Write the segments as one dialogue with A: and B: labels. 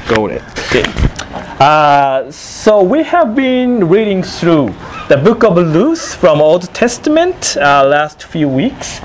A: got it. Okay. So we have been reading through the book of Ruth from Old Testament last few weeks.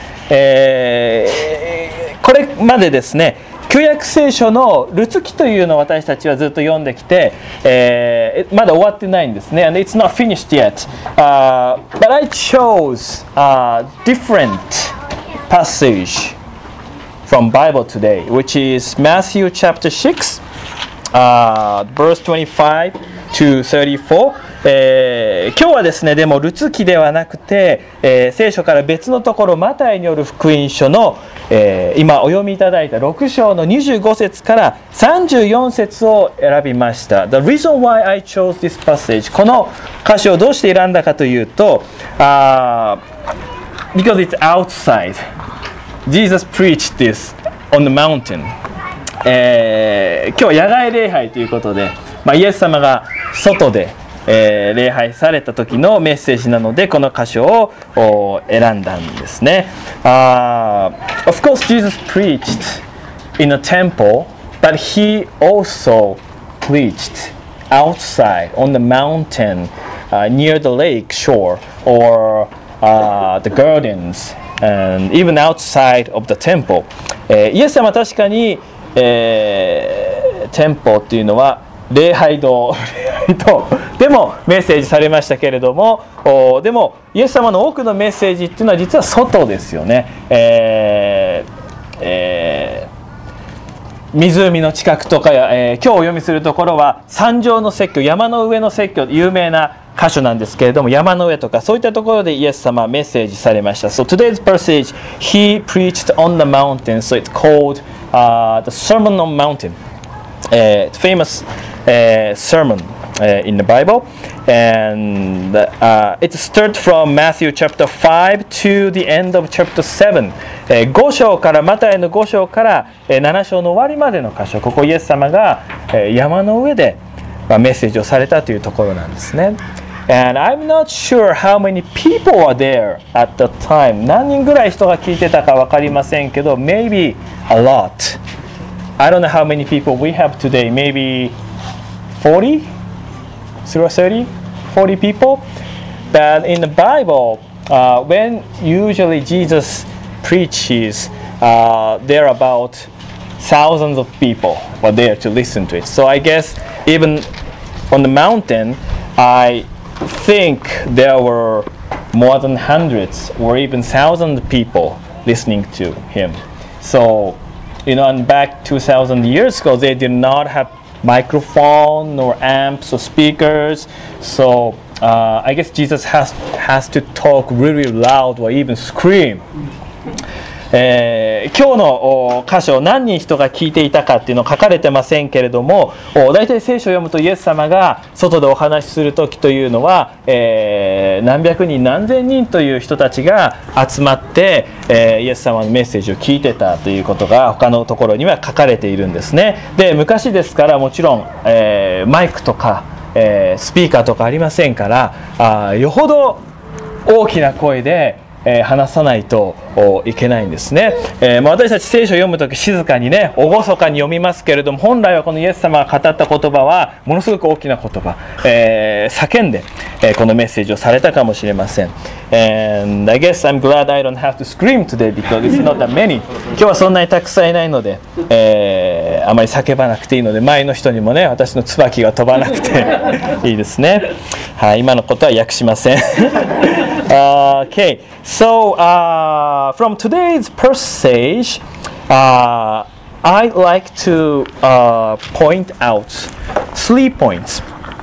A: これまでですね、旧約聖書のルツ記というのを私たちはずっと読んできて、まだ終わってないんですね。And it's not finished yet. But I chose a different passage from Bible today, which is Matthew chapter 6, verse 25 to 34. 今日はですね、でもルツ記ではなくて、聖書から別のところ、マタイによる福音書の、今お読みいただいた6章の25節から34節を選びました。The reason why I chose this passage、この箇所をどうして選んだかというと、because it's outside. Jesus preached this on the mountain. 今日は野外礼拝ということで、イエス様が外で礼拝された時のメッセージなのでこの箇所を選んだんですね。Of course, Jesus preached in a temple, but he also preached outside on the mountain, near the lake shore or the gardens, and even outside of the temple. イエス様は確かに、店舗っていうのは礼拝堂でもメッセージされましたけれども、でもイエス様の多くのメッセージっていうのは実は外ですよね。湖の近くとか、今日お読みするところは山上の説教、山の上の説教、有名な箇所なんですけれども、山の上とかそういったところでイエス様はメッセージされました。So today's passage, he preached on the mountain, so it's called the Sermon on Mountain. It's famous sermon in the Bible, and it starts from Matthew chapter 5 to the end of chapter 7. 5章からマタイの5章から7章の終わりまでの箇所、ここイエス様が山の上でメッセージをされたというところなんですね。And I'm not sure how many people were there at that time. 何人ぐらい人が聞いてたか分かりませんけど、maybe a lot.I don't know how many people we have today. Maybe 40? 30? 40 people? But in the Bible, when usually Jesus preaches, there are about thousands of people were there to listen to it. So I guess even on the mountain, I think there were more than hundreds or even thousands of people listening to him. So,You know, and back 2,000 years ago, they did not have microphone or amps or speakers. So I guess Jesus has to talk really loud or even scream. 今日の箇所、何人人が聞いていたかっていうの書かれてませんけれども、大体聖書を読むとイエス様が外でお話しする時というのは、何百人何千人という人たちが集まって、イエス様のメッセージを聞いてたということが他のところには書かれているんですね。で、昔ですからもちろん、マイクとか、スピーカーとかありませんから、よほど大きな声で話さないといけないんですね。私たち聖書を読むとき静かにね、厳かに読みますけれども、本来はこのイエス様が語った言葉はものすごく大きな言葉、叫んで、このメッセージをされたかもしれません。And I guess I'm glad I don't have to scream today because it's not that many. 今日はそんなにたくさんいないので、あまり叫ばなくていいので、前の人にもね、私の椿が飛ばなくていいですね。はい、今のことは訳しません。Okay, so from today's passage, I'd like to point out 3 points.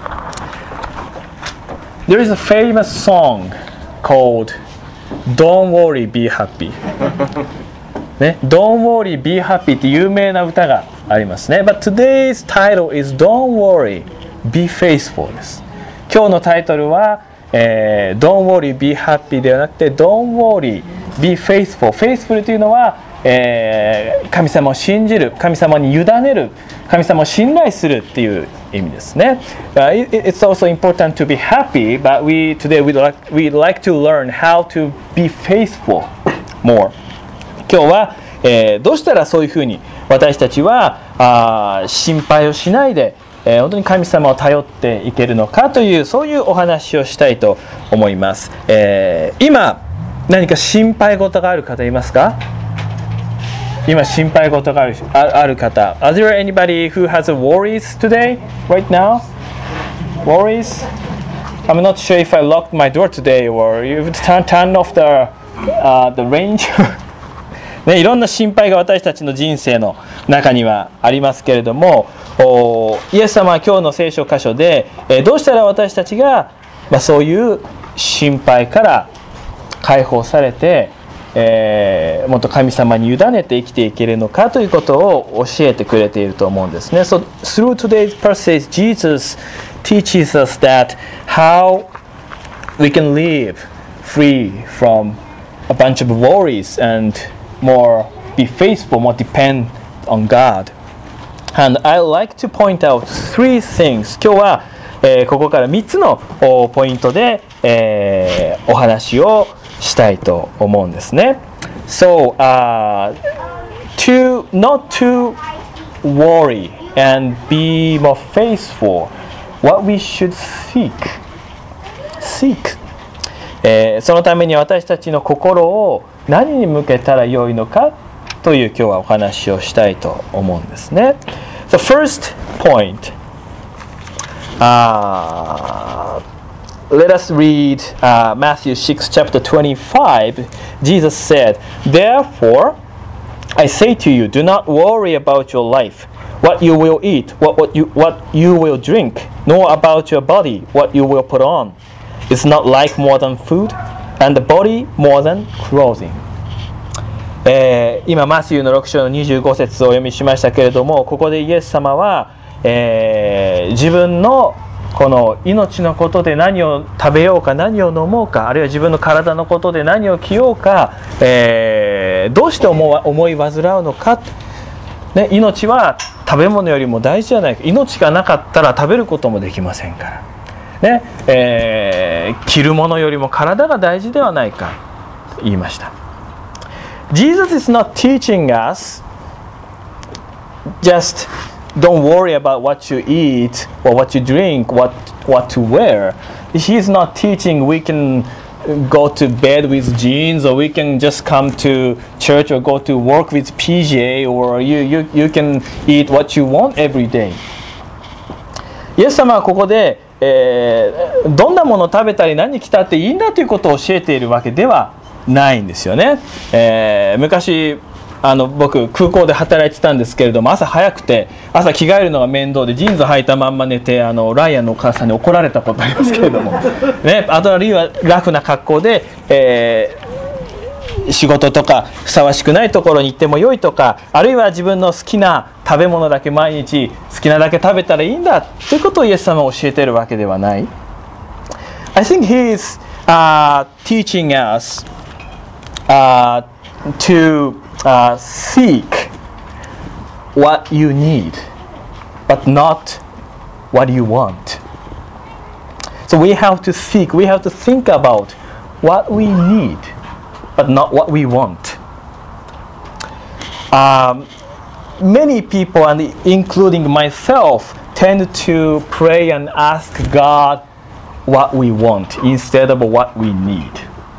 A: There is a famous song called Don't Worry, Be Happy. ね、Don't Worry, Be Happy って有名な歌がありますね。But today's title is Don't Worry, Be Faithful です。今日のタイトルはDon't worry, be happy ではなくて Don't worry, be faithful. Faithful というのは、神様を信じる、神様に委ねる、神様を信頼するっていう意味ですね。It's also important to be happy, but today we'd like to learn how to be faithful more. 今日は、どうしたらそういうふうに私たちは心配をしないで、本当に神様を頼っていけるのかという、そういうお話をしたいと思います。今何か心配事がある方いますか？今心配事がある方。Are there anybody who has worries today, right now? Worries? I'm not sure if I locked my door today or you turn off the range. ね、いろんな心配が私たちの人生の中にはありますけれども、イエス様は今日の聖書箇所で、どうしたら私たちが、そういう心配から解放されて、もっと神様に委ねて生きていけるのかということを教えてくれていると思うんですね。So through today's passage, Jesus teaches us that how we can live free from a bunch of worries and more be faithful, more depend on God. And I like to point out three things. 今日は、ここから3つのポイントで、お話をしたいと思うんですね。So, not to worry and be more faithful, what we should seek. そのために私たちの心を何に向けたらよいのかという今日はお話をしたいと思うんですね。The first point, let us read Matthew 6, chapter 25. Jesus said, "Therefore, I say to you, do not worry about your life, what you will eat, what you will drink, nor about your body, what you will put on. Is not life more than food, and the body more than clothing?" 今マシューの6章の25節をお読みしましたけれども、ここでイエス様は、自分のこの命のことで何を食べようか、何を飲もうか、あるいは自分の体のことで何を着ようか、どうして思い煩うのか、ね、命は食べ物よりも大事じゃないか。命がなかったら食べることもできませんから、ね、着るものよりも体が大事ではないかと言いました。Jesus is not teaching us just don't worry about what you eat or what you drink, what to wear. He is not teaching we can go to bed with jeans or we can just come to church or go to work with PJ or you can eat what you want every day. イエス様はここで、どんなものを食べたり何着たっていいんだということを教えているわけではないんですよね。昔僕空港で働いてたんですけれども、朝早くて朝着替えるのが面倒でジーンズ履いたまんま寝てライアンのお母さんに怒られたことありますけれども、ね、あるいはラフな格好で、仕事とかふさわしくないところに行ってもよいとか、あるいは自分の好きな食べ物だけ毎日好きなだけ食べたらいいんだということをイエス様は教えているわけではない。I think he is teaching us、to seek what you need, but not what you want. So we have to seek, we have to think about what we need, but not what we want. Many people, and including myself, tend to pray and ask God what we want instead of what we need.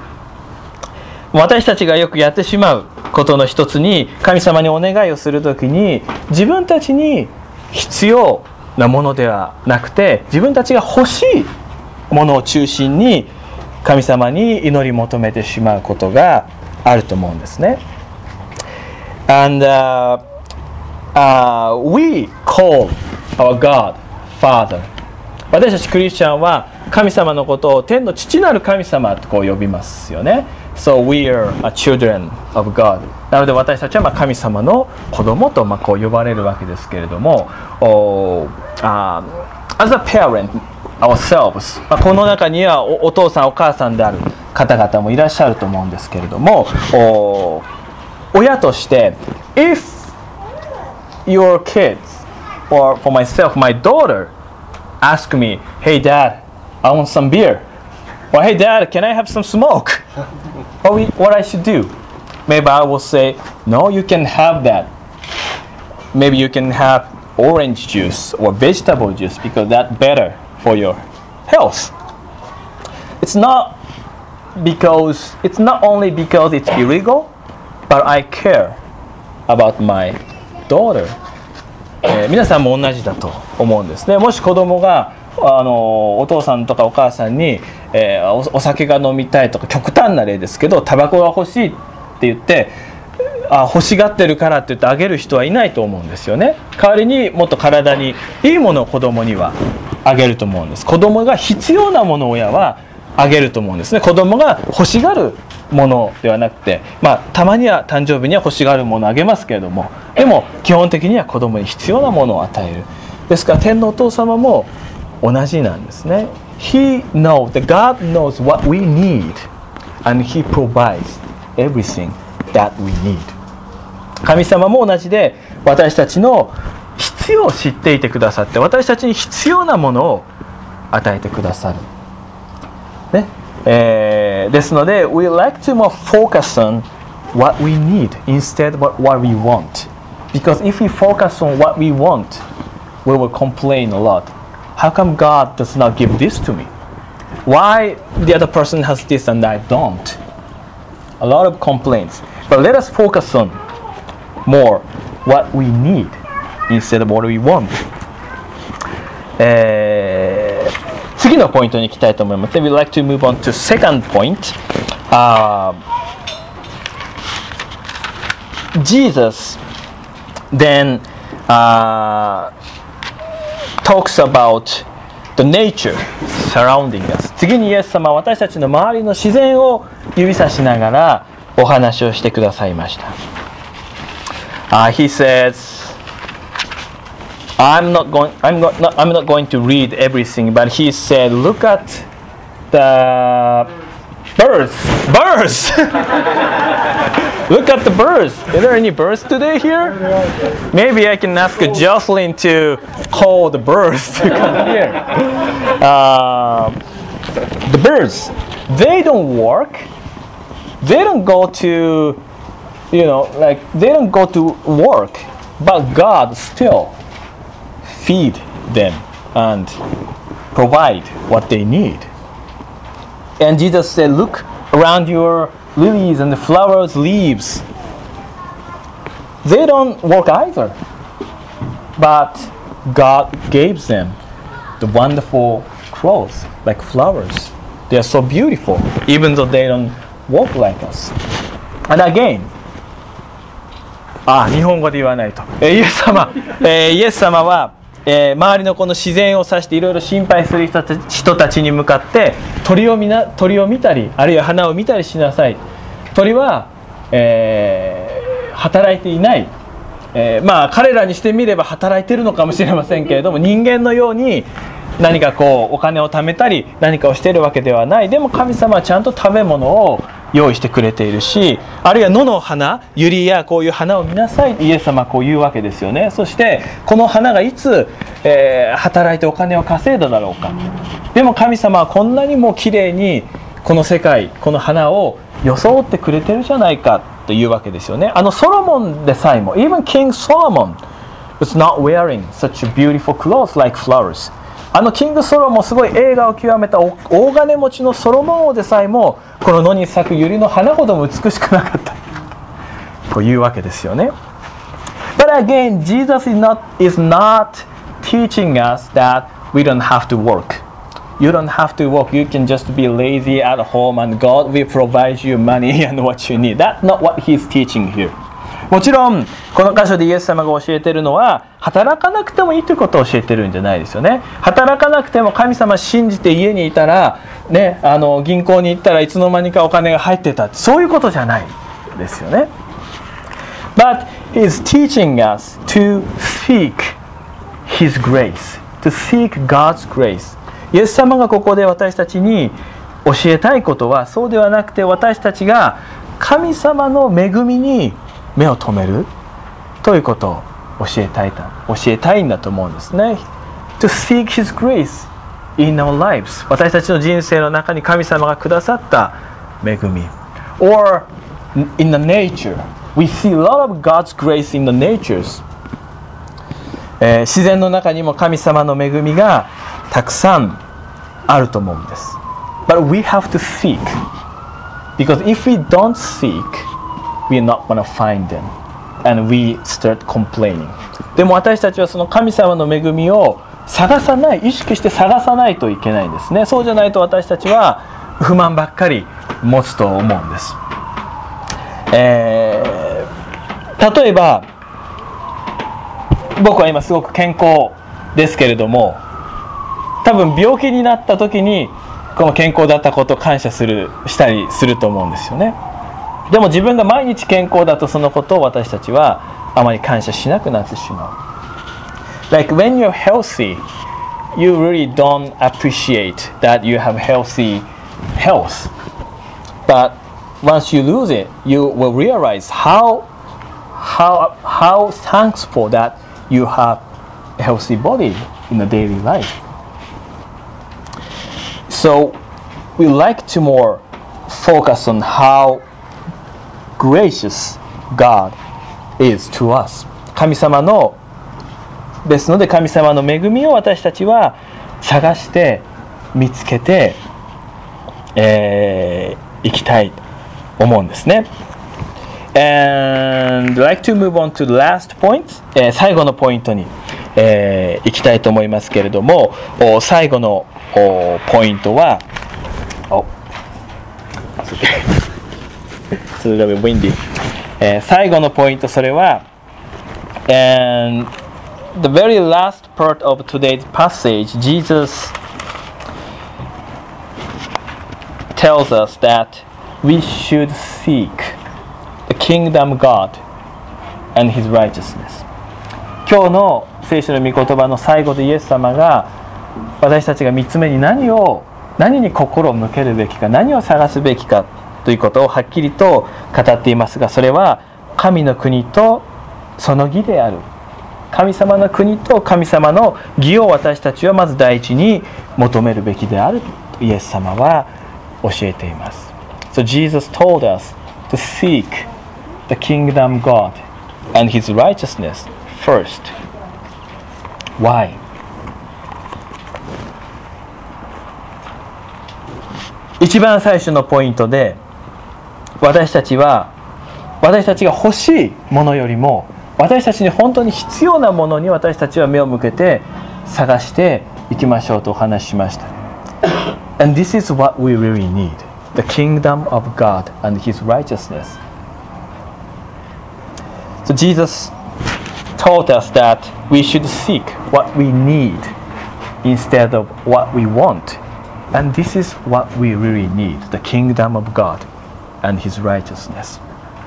A: 私たちがよくやってしまうことの一つに、神様にお願いをするときに自分たちに必要なものではなくて、自分たちが欲しいものを中心に神様に祈り求めてしまうことがあると思うんですね。And we call our God Father. 私たちクリスチャンは神様のことを天の父なる神様とこう呼びますよね。So we are children of God. なので私たちは神様の子供とこう呼ばれるわけですけれども、as a parent ourselves、この中には お父さんお母さんである方々もいらっしゃると思うんですけれども、親として if your kids or for myself, my daughter ask me, hey dad, I want some beer, or hey dad, can I have some smoke? What I should do? Maybe I will say, no, you can have that. maybe you can have orange juice or vegetable juice because that's better for your health. It's not only because it's illegal, but I care about my daughter. 皆さんも同じだと思うんですね。もし子供がお父さんとかお母さんに、お酒が飲みたいとか、極端な例ですけどタバコが欲しいって言って欲しがってるからって言ってあげる人はいないと思うんですよね。代わりにもっと体にいいものを子供にはあげると思うんです。子供が必要なものを親はあげると思うんですね。子供が欲しがるものではなくて、たまには誕生日には欲しがるものをあげますけれども、でも基本的には子供に必要なものを与える。ですから天のお父様も同じなんですね。He knows that God knows what we need and He provides everything that we need. 神様も同じで私たちの必要を知っていてくださって、私たちに必要なものを与えてくださる。ね、ですので we like to more focus on what we need instead of what we want. Because if we focus on what we want, we will complain a lot. How come God does not give this to me? Why the other person has this and I don't? A lot of complaints. But let us focus on more what we need instead of what we want. 次のポイントに行きたいと思います。We'd like to move on to second point. Jesus then talks about the nature surrounding us. 次にイエス様は私たちの周りの自然を指さしながらお話をしてくださいました。He says,I'm not going to read everything, but he said, look at the birds. Look at the birds. Is there any birds today here? Maybe I can ask Jocelyn to call the birds to come here. The birds, they don't work. They don't go to, they don't go to work, but God still feed them and provide what they need. And Jesus said, look around your lilies and the flowers, leaves. They don't work either, but God gave them the wonderful clothes like flowers. They are so beautiful, even though they don't walk like us. And again, 日本語で言わないと。イエス様は周りのこの自然を指していろいろ心配する人たちに向かって鳥を見たり、あるいは花を見たりしなさい。鳥は、働いていない、彼らにしてみれば働いているのかもしれませんけれども、人間のように何かお金を貯めたり何かをしているわけではない。でも神様はちゃんと食べ物を用意してくれているし、あるいは野の花、ユリやこういう花を見なさい、イエス様はこう言うわけですよね。そしてこの花がいつ、働いてお金を稼いだだろうか。でも神様はこんなにも綺麗にこの世界、この花を装ってくれてるじゃないかというわけですよね。ソロモンでさえも、even King Solomon was not wearing such beautiful clothes like flowers. キングソロモン、すごい栄華を極めた大金持ちのソロモン王でさえもこの野に咲く百合の花ほども美しくなかったというわけですよね。But again, Jesus is not teaching us that we don't have to work. You don't have to work. You can just be lazy at home and God will provide you money and what you need. That's not what He's teaching here. もちろんこの箇所でイエス様が教えているのは働かなくてもいいということを教えてるんじゃないですよね。働かなくても神様信じて家にいたら、ね、銀行に行ったらいつの間にかお金が入ってた、そういうことじゃないですよね。But He is teaching us to seek His grace, to seek God's grace. イエス様がここで私たちに教えたいことはそうではなくて、私たちが神様の恵みに目を留めるということを教えたいんだと思うんですね。To seek His grace in our lives. 私たちの人生の中に神様がくださった恵み。Or in the nature. We see a lot of God's grace in the natures. 自然の中にも神様の恵みがたくさんあると思うんです。But we have to seek. Because if we don't seek, we're not going to find them. And we start complaining. でも私たちはその神様の恵みを探さない、意識して探さないといけないんですね。そうじゃないと私たちは不満ばっかり持つと思うんです。例えば僕は今すごく健康ですけれども、多分病気になった時にこの健康だったことを感謝したりすると思うんですよね。でも自分が毎日健康だとそのことを私たちはあまり感謝しなくなってしまう。Like when you're healthy, you really don't appreciate that you have healthy health. But once you lose it, you will realize how thankful that you have a healthy body in a daily life. So we like to more focus on how gracious God is to us. 神様のですので、神様の恵みを私たちは探して見つけていきたいと思うんですね。And I'd like to move on to the last point、最後のポイントに、いきたいと思いますけれども、最後のポイントはIt's a little bit windy、最後のポイント、それは And the very last part of today's passage, Jesus tells us that we should seek the kingdom of God and His righteousness. 今日の聖書の御言葉の最後でイエス様が私たちが3つ目に何に心を向けるべきか、何を探すべきかということをはっきりと語っていますが、それは神の国とその義である。神様の国と神様の義を私たちはまず第一に求めるべきであるとイエス様は教えています。So Jesus told us to seek the kingdom of God and His righteousness first. Why? 一番最初のポイントで、私たちが欲しいものよりも私たちに本当に必要なものに私たちは目を向けて探していきましょうとお話ししました。And this is what we really need. The kingdom of God and His righteousness. So Jesus taught us that we should seek what we need instead of what we want. And this is what we really need. The kingdom of God and His righteousness.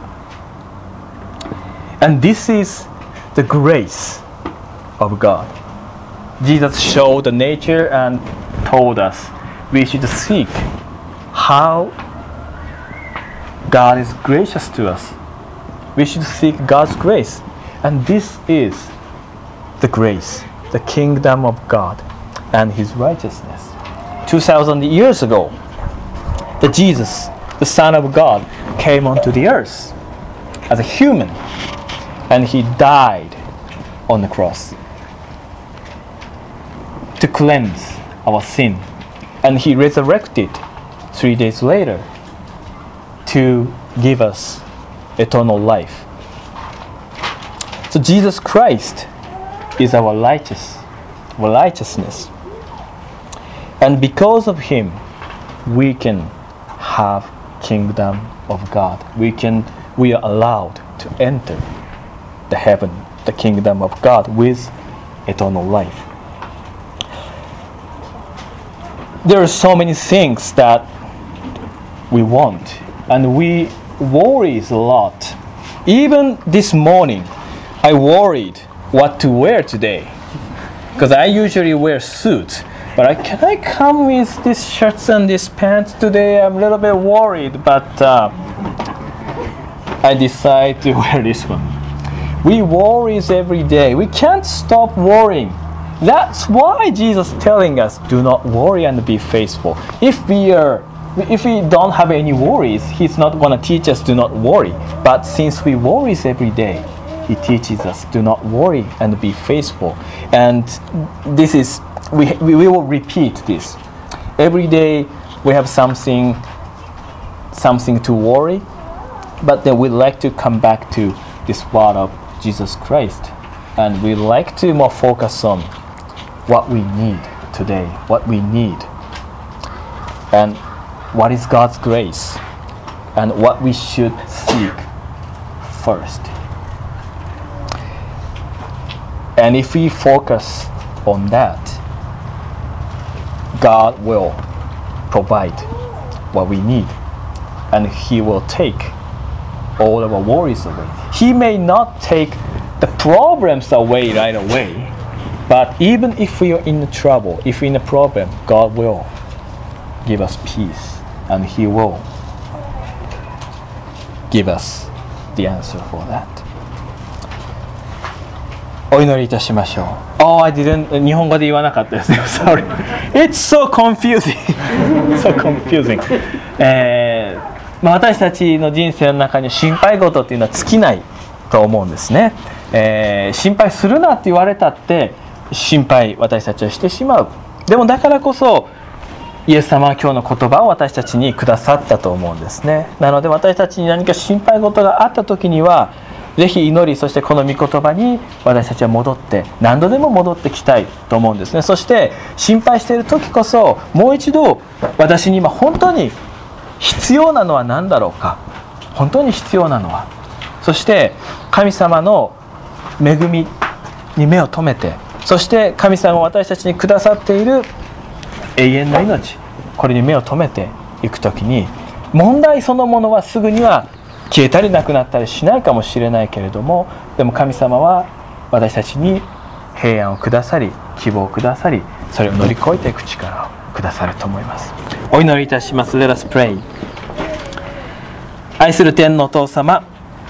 A: And this is the grace of God. Jesus showed the nature and told us we should seek how God is gracious to us. We should seek God's grace. And this is the grace, the kingdom of God and His righteousness. 2,000 years ago, that Jesus, the Son of God, came onto the earth as a human. And He died on the cross to cleanse our sin. And He resurrected 3 days later to give us eternal life. So Jesus Christ is our righteousness. And because of Him, we can have kingdom of God. We are allowed to enter the heaven, the kingdom of God with eternal life. There are so many things that we want and we worry a lot. Even this morning, I worried what to wear today because I usually wear suits. But can I come with these shirts and these pants today? I'm a little bit worried, but I decide to wear this one. We worry every day. We can't stop worrying. That's why Jesus is telling us, do not worry and be faithful. If we don't have any worries, He's not going to teach us do not worry. But since we worry every day, He teaches us, do not worry and be faithful. And this is, we will repeat this. Every day we have something to worry, but then we like to come back to this word of Jesus Christ. And we like to more focus on what we need today, what we need. And what is God's grace? And what we should seek first. And if we focus on that, God will provide what we need. And He will take all of our worries away. He may not take the problems away right away, but even if we are in trouble, if we're in a problem, God will give us peace, and He will give us the answer for that. お祈りいたしましょう。Oh, I didn't. 日本語で言わなかったですね。Sorry. It's so confusing. So confusing. 私たちの人生の中に心配事っていうのは尽きないと思うんですね。心配するなって言われたって心配私たちはしてしまう。でもだからこそイエス様は今日の言葉を私たちにくださったと思うんですね。なので私たちに何か心配事があった時にはぜひ祈り、そしてこの御言葉に私たちは戻って何度でも戻ってきたいと思うんですね。そして心配している時こそもう一度私に今本当に必要なのは何だろうか、本当に必要なのは、そして神様の恵みに目を留めて、そして神様が私たちにくださっている永遠の命、これに目を留めていくときに問題そのものはすぐには消えたりなくなったりしないかもしれないけれども、でも神様は私たちに平安をくださり、希望をくださり、それを乗り越えていく力をくださると思います。お祈りいたします。 Let us pray。 愛する天のお父様、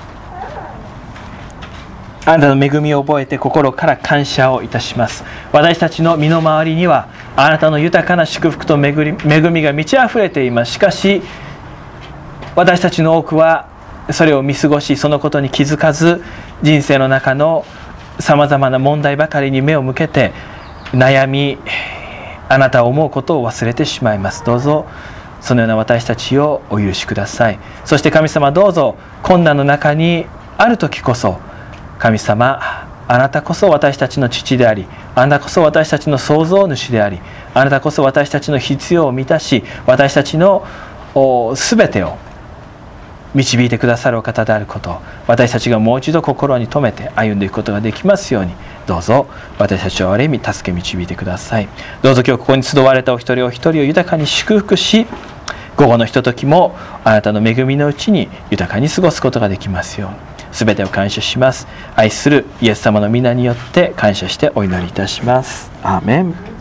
A: あなたの恵みを覚えて心から感謝をいたします。私たちの身の回りにはあなたの豊かな祝福と恵みが満ち溢れています。しかし私たちの多くはそれを見過ごし、そのことに気づかず、人生の中のさまざまな問題ばかりに目を向けて悩み、あなたを思うことを忘れてしまいます。どうぞそのような私たちをお許しください。そして神様、どうぞ困難の中にある時こそ、神様、あなたこそ私たちの父であり、あなたこそ私たちの創造主であり、あなたこそ私たちの必要を満たし、私たちのすべてを導いてくださるお方であること、私たちがもう一度心に留めて歩んでいくことができますように、どうぞ私たちをある意味助け導いてください。どうぞ今日ここに集われたお一人お一人を豊かに祝福し、午後のひとときもあなたの恵みのうちに豊かに過ごすことができますように、すべてを感謝します。愛するイエス様の皆によって感謝してお祈りいたします。アーメン。